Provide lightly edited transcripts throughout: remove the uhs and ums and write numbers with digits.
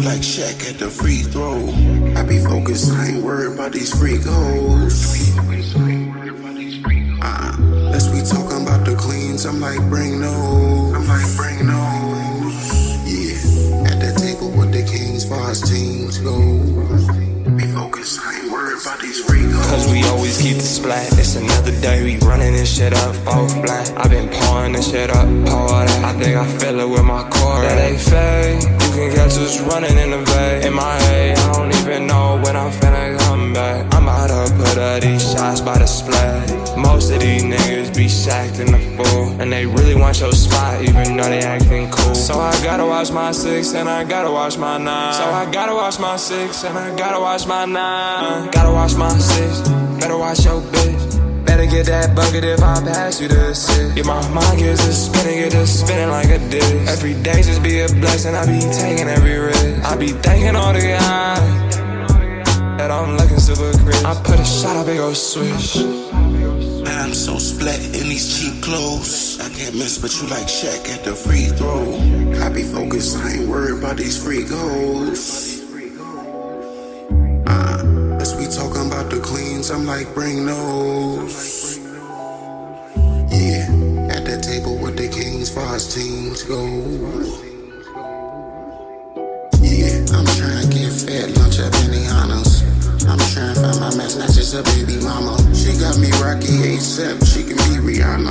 like Shaq at the free throw. I be focused, I ain't worried about these freak hoes. Let's be talking about the cleans, I'm like, bring those. Yeah, at that table with the kings, far as teams go. Be focused, I ain't worried about these freak hoes. Cause we always keep the splat. It's another day, we running this shit up, both black. I been pouring this shit up, pour that. I think I feel it with my core. That ain't fake. You can catch us running in the bay. In my head, I don't even know when I'm finna come back. I'm out to put up these shots by the splat. Most of these niggas be sacked in the fool, and they really want your spot even though they acting cool. So I gotta watch my 6 and I gotta watch my 9. So I gotta watch my 6 and I gotta watch my 9. Gotta watch my 6, better watch your bitch. Better get that bucket if I pass you the assist. Yeah, my mind gets to spinning, get to spinning like a disc. Every day just be a blessing, I be taking every risk. I be thanking all the guys that I'm looking super crisp. I put a shot up, it go swish. I'm so splat in these cheap clothes. I can't miss but you like Shaq at the free throw. I be focused, I ain't worried about these freak hoes. Let's be talking about the cleans, I'm like, bring those. Yeah, at that table with the kings, far as teams go. Yeah, I'm trying to get fat, lunch at Benihana's. I'm trying to find my match, not just a baby mama. She got me Rocky ASAP, she can be Rihanna.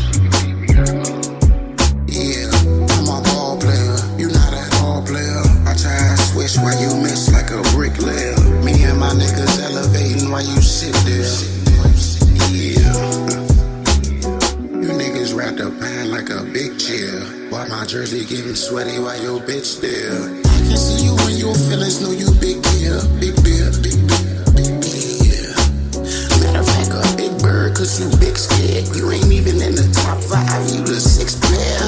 Yeah, I'm a ball player, you not a ball player. I try to switch while you miss like a bricklayer. Me and my niggas elevating while you sit there. Yeah, you niggas wrapped up pan like a big chair. While my jersey getting sweaty while your bitch there. I can see you in your feelings, know you big beer, big beer, big beer. Cause you big scared, you ain't even in the top 5, you the 6th player.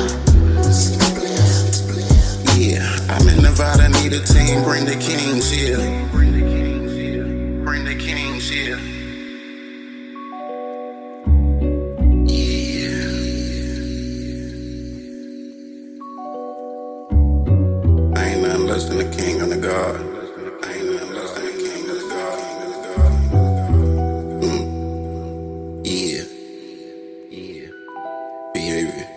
Yeah, I'm in Nevada, need a team, bring the kings here. Bring the kings here. Yeah. I ain't nothing less than the king and the god. I ain't nothing less than the king and the god. Yeah. Behavior.